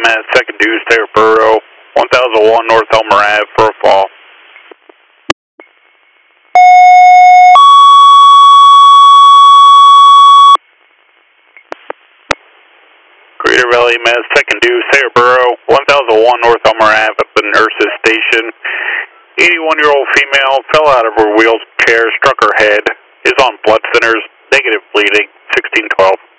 Mass 2nd Deuce, Terraburo, 1001 North Elmer Ave for a fall. Greater Valley Mass 2nd Deuce, Terraburo, 1001 North Elmer Ave at the nurse's station. 81-year-old female fell out of her wheelchair, struck her head, is on blood thinners, negative bleeding, 1612.